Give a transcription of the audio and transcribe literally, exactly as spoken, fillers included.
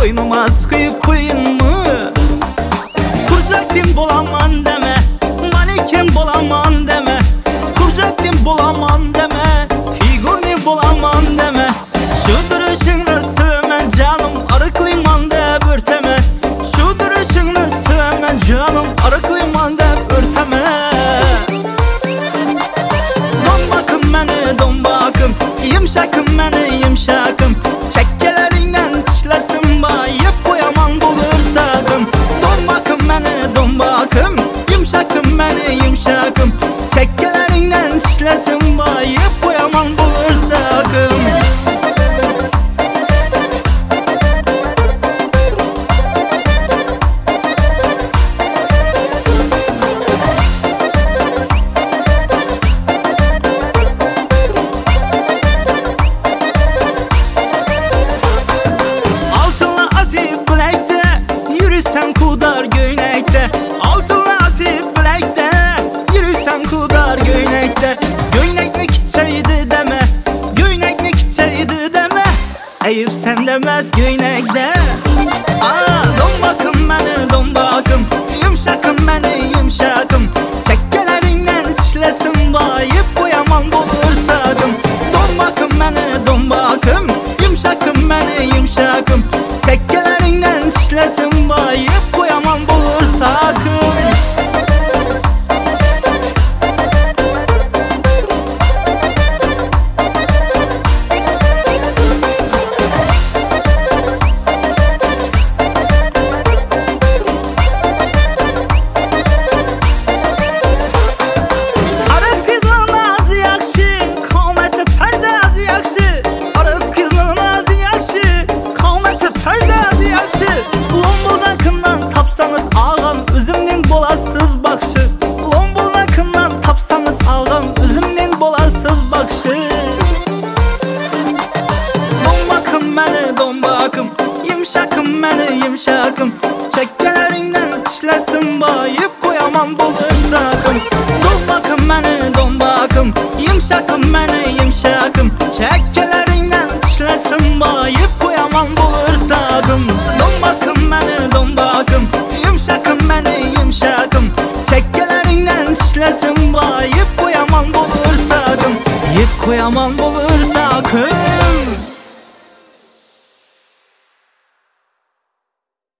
koynuma sıkıyı koyun mu? Kurcaktim bulaman deme, maniken bulaman deme. Kurcaktim bulaman deme, figürni bulaman deme. Şu duruşunu sığmen canım, arık limanda börteme. Şu duruşunu sığmen canım, arık limanda börteme. Don bakım beni, don bakım, yumşakım beni, yumşakım. Çekkelerinden tişlesin bayıp koyaman bulur sakın. Don bakım beni, don bakım, yumşakım beni, yumşakım. Çekkelerinden tişlesin bayıp koyaman bulur sakın. Yürüsen kudar göynekte, altınla asip bilekte. Yürüsen kudar göynekte, göynek ne kitçeydi deme, göynek ne kitçeydi deme. Eyüp sen demez göynekte. Aa, don bakım beni, don bakım, yumşakım beni, yumşakım. Çekkelerinden tişlesin bayıp koyaman bulur sakın. Don bakım beni, don bakım, yumşakım beni, yumşakım. Çekkelerinden tişlesin bayıp koyaman bulur sakın. Tapsanız ağam üzümün bolasız bakşı. Lombul nakından tapsanız ağam üzümün bolasız bakşı. Don bakım beni, don bakım, yumşakım beni, yumşakım. Çekkelerinden tişlesin bayıp koyaman bulur sakın. Don bakım beni, don bakım, yumşakım beni, yumşakım. Çekkelerinden tişlesin bayıp koyaman bulur sakın. Don bakım beni, don bakım, yumşakım beni, yumşakım. Çekkelerinden tişlesin bayıp koyaman bulur sakın. Yip koyaman bulur sakın.